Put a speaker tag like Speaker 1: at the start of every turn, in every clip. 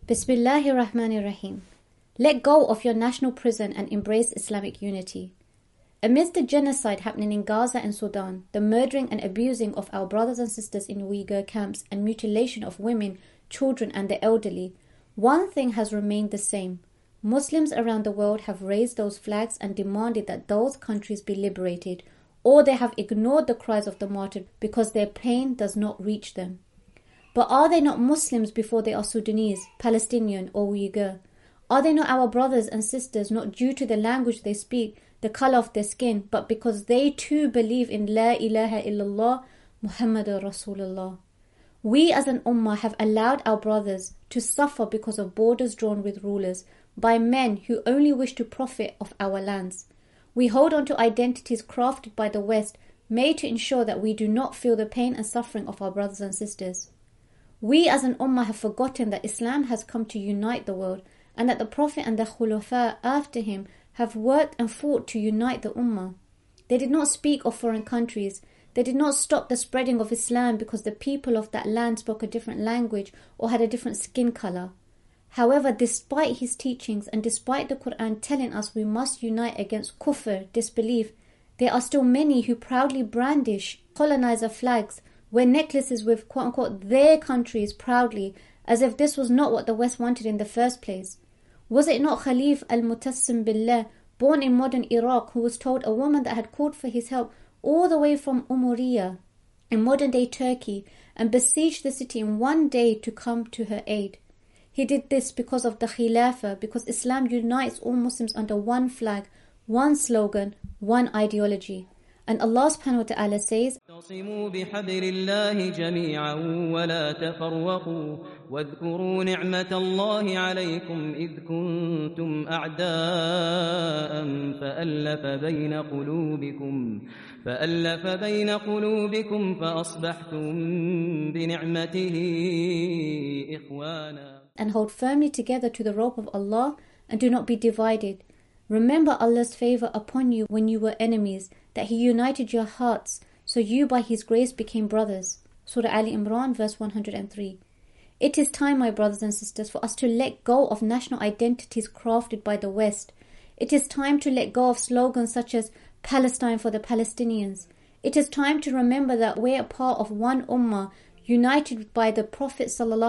Speaker 1: Bismillahir Rahmanir Rahim. Let go of your national prison and embrace Islamic unity. Amidst the genocide happening in Gaza and Sudan, the murdering and abusing of our brothers and sisters in Uyghur camps, and mutilation of women, children and the elderly, one thing has remained the same. Muslims around the world have raised those flags and demanded that those countries be liberated, or they have ignored the cries of the martyrs because their pain does not reach them. But are they not Muslims before they are Sudanese, Palestinian or Uyghur? Are they not our brothers and sisters, not due to the language they speak, the colour of their skin, but because they too believe in La ilaha illallah Muhammadur Rasulullah? We as an ummah have allowed our brothers to suffer because of borders drawn with rulers, by men who only wish to profit off our lands. We hold on to identities crafted by the West, made to ensure that we do not feel the pain and suffering of our brothers and sisters. We as an ummah have forgotten that Islam has come to unite the world, and that the Prophet and the Khulafa after him have worked and fought to unite the ummah. They did not speak of foreign countries. They did not stop the spreading of Islam because the people of that land spoke a different language or had a different skin colour. However, despite his teachings and despite the Quran telling us we must unite against kufr, disbelief, there are still many who proudly brandish colonizer flags, wear necklaces with quote-unquote their countries proudly, as if this was not what the West wanted in the first place. Was it not Khalif al-Mutassim Billah, born in modern Iraq, who was told a woman that had called for his help all the way from Umuriya in modern-day Turkey and besieged the city in one day to come to her aid? He did this because of the Khilafah, because Islam unites all Muslims under one flag, one slogan, one ideology. And Allah subhanahu wa ta'ala says,
Speaker 2: اعتصموا بحبل الله جميعا ولا تفرقوا واذكروا نعمة الله عليكم إذ كنتم أعداء فألف بين قلوبكم فأصبحتم بنعمته إخوانا.
Speaker 1: And hold firmly together to the rope of Allah and do not be divided. Remember Allah's favour upon you when you were enemies, that He united your hearts, so you by His grace became brothers. Surah Ali Imran, verse 103. It is time, my brothers and sisters, for us to let go of national identities crafted by the West. It is time to let go of slogans such as Palestine for the Palestinians. It is time to remember that we are part of one ummah, united by the Prophet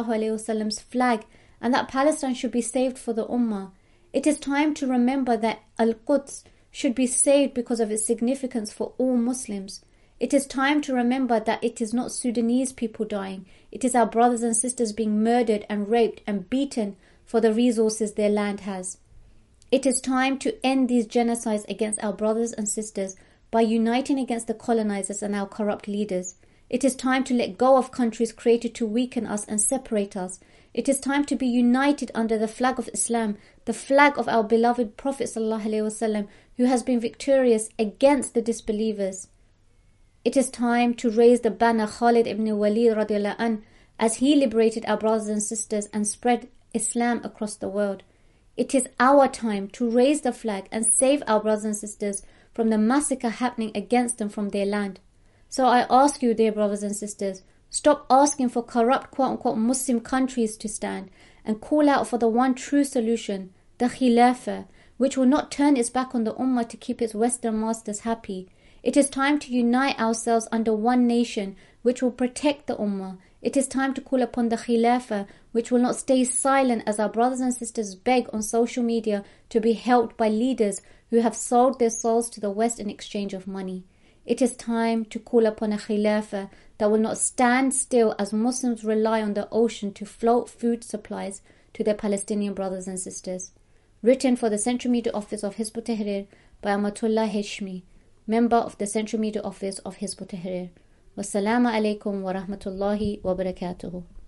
Speaker 1: ﷺ's flag, and that Palestine should be saved for the ummah. It is time to remember that Al-Quds should be saved because of its significance for all Muslims. It is time to remember that it is not Sudanese people dying. It is our brothers and sisters being murdered and raped and beaten for the resources their land has. It is time to end these genocides against our brothers and sisters by uniting against the colonizers and our corrupt leaders. It is time to let go of countries created to weaken us and separate us. It is time to be united under the flag of Islam, the flag of our beloved Prophet ﷺ, who has been victorious against the disbelievers. It is time to raise the banner Khalid ibn Walid radiallahu anh, as he liberated our brothers and sisters and spread Islam across the world. It is our time to raise the flag and save our brothers and sisters from the massacre happening against them from their land. So I ask you, dear brothers and sisters, stop asking for corrupt quote-unquote Muslim countries to stand and call out for the one true solution, the Khilafah, which will not turn its back on the Ummah to keep its Western masters happy. It is time to unite ourselves under one nation which will protect the Ummah. It is time to call upon the Khilafah, which will not stay silent as our brothers and sisters beg on social media to be helped by leaders who have sold their souls to the West in exchange of money. It is time to call upon a Khilafah that will not stand still as Muslims rely on the ocean to float food supplies to their Palestinian brothers and sisters. Written for the Central Media Office of Hizb ut-Tahrir by Amatullah Hashmi, member of the Central Media Office of Hizb ut-Tahrir. Wassalamu alaikum wa rahmatullahi wa barakatuhu.